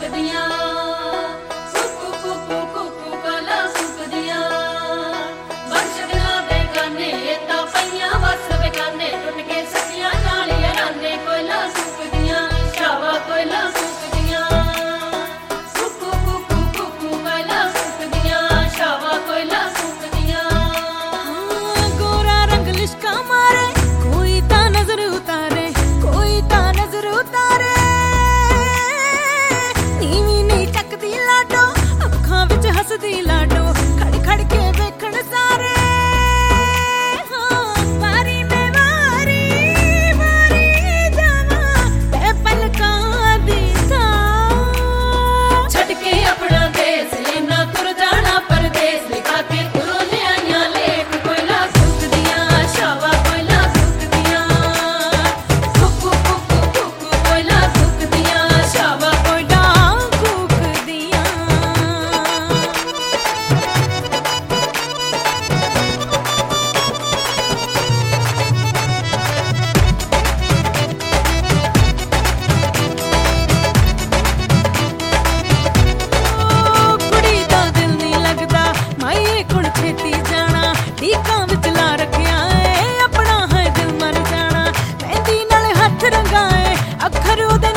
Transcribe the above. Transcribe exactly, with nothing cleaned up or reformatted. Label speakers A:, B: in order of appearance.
A: ਫੂਕਦੀਆਂ ਕੁਕੂ ਕੁਕੂ ਕੁਕੂ ਕਲਾ ਫੂਕਦੀਆਂ ਵਰਸ਼ ਦਿਲਾਂ ਦੇ ਗਾਨੇ ਤਾਂ ਪਈਆਂ ਵਸ ਬੇਗਾਨੇ ਟੁੱਟ ਕੇ ਸੱਜੀਆਂ ਨਾਲੀਆਂ ਰਾਨੇ ਕੋਇਲਾ ਫੂਕਦੀਆਂ ਸ਼ਾਵਾ ਕੋਇਲਾ ਫੂਕਦੀਆਂ ਕੁਕੂ ਕੁਕੂ ਕੁਕੂ ਕਲਾ ਫੂਕਦੀਆਂ ਸ਼ਾਵਾ ਕੋਇਲਾ ਫੂਕਦੀਆਂ
B: ਗੋਰਾ ਰੰਗ ਲਿਸ਼ਕਾ ਮਾਰੇ ਕੋਈ ਤਾਂ ਨਜ਼ਰ ਉਤਾਰੇ ਕੋਈ ਤਾਂ ਨਜ਼ਰ ਉਤਾਰੇ ਨੀਵੀਂ ਨਹੀਂ ਟੱਕਦੀ ਲਾਡੋ ਅੱਖਾਂ ਵਿੱਚ ਹੱਸਦੀ ਲਾਡੋ ਖੜ ਖੜ ਕੇ ਵੇਖਣ ਸਾਰੇ ਵਾਰੀ ਮੈਂ ਵਾਰੀ ਵਾਰੀ ਜਾਵਾਂ ਤੇ ਪਲਕਾਂ ਦੀ ਥਾਂ
A: ਛੱਡ ਕੇ ਆਪਣਾ ਦੇਸ ਲੈਣਾ ਤੁਰ ਜਾਣਾ ਪਰਦੇਸ ਲਿਖਾ ਕੇ ਤੁਰੋਂ ਲਿਆਈਆਂ ਲੇਖ ਕੋਇਲਾ ਫੂਕਦੀਆਂ ਸ਼ਾਵਾ ਕੋਇਲਾ ਫੂਕਦੀਆਂ ਕੁਕੂ ਕੁਕੂ ਕੁਕੂ ਕੋਇਲਾ ਫੂਕਦੀਆਂ ਸ਼ਾਵਾ
B: ਕੋਇਡਾ ਕੂਕਦੀਆਂ ਕੁੜੀ ਦਾ ਦਿਲ ਨਹੀਂ ਲੱਗਦਾ ਮਾਈਏ ਕੋਲ ਛੇਤੀ ਜਾਣਾ ਢੀਕਾਂ ਵਿੱਚ ਲਾ ਰੱਖਿਆ ਏ ਆਪਣਾ ਹੈ ਦਿਲ ਮਰ ਜਾਣਾ ਮਹਿੰਦੀ ਨਾਲ ਹੱਥ ਰੰਗਾਏ ਅੱਖਰ ਉਹਦੇ